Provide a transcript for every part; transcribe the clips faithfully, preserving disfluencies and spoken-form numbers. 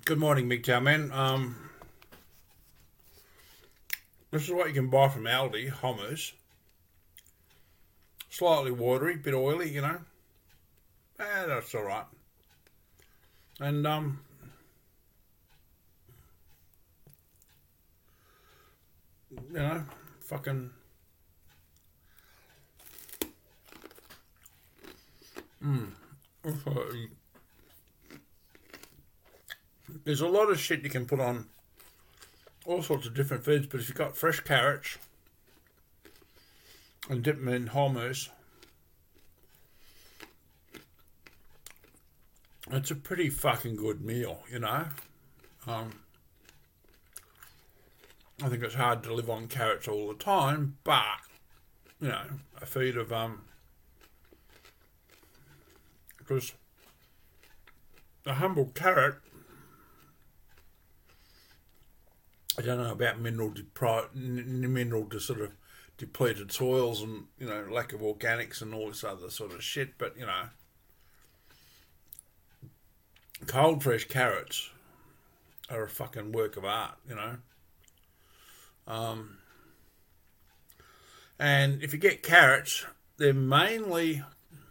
Good morning, MGTOW man. Um, this is what you can buy from Aldi, hummus. Slightly watery, bit oily, you know. Eh, that's alright. And, um, you know, fucking... Mmm. There's a lot of shit you can put on all sorts of different foods, but if you've got fresh carrots and dip them in hummus, it's a pretty fucking good meal, you know. Um, I think it's hard to live on carrots all the time, but, you know, a feed of, um, because a humble carrot, I don't know about mineral depri- mineral to sort of depleted soils and, you know, lack of organics and all this other sort of shit, but, you know, cold fresh carrots are a fucking work of art, you know. Um, and if you get carrots, they're mainly,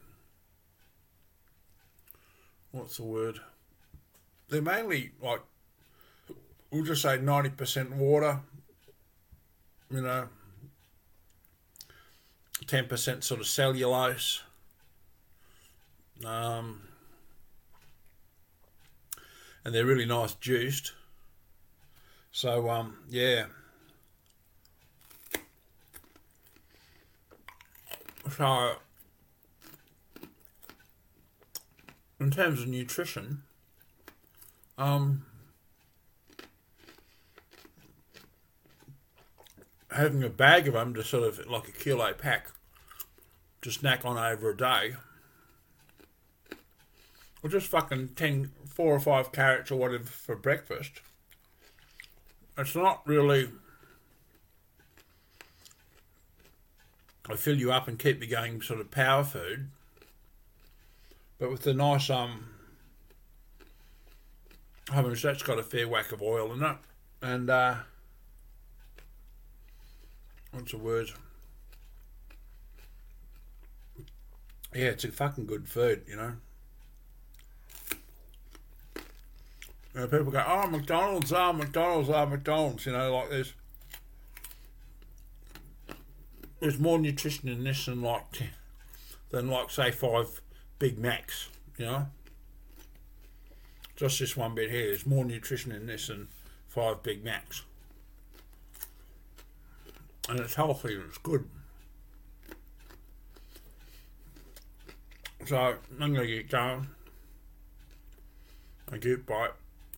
what's the word? They're mainly like, we'll just say ninety percent water, you know, ten percent sort of cellulose. Um, and they're really nice juiced. So, um, yeah. So, in terms of nutrition, um, having a bag of them to sort of like a kilo pack to snack on over a day, or just fucking ten, four or five carrots or whatever for breakfast. It's not really, I fill you up and keep you going sort of power food, but with the nice um hummus, that's got a fair whack of oil in it, and uh, what's the word? Yeah, it's a fucking good food, you know. You know, people go, oh, McDonald's, oh, McDonald's, oh, McDonald's, you know, like there's, there's more nutrition in this than like, than like, say, five Big Macs, you know. Just this one bit here, there's more nutrition in this than five Big Macs. And it's healthy and it's good. So, I'm going to get going. Thank you, bye.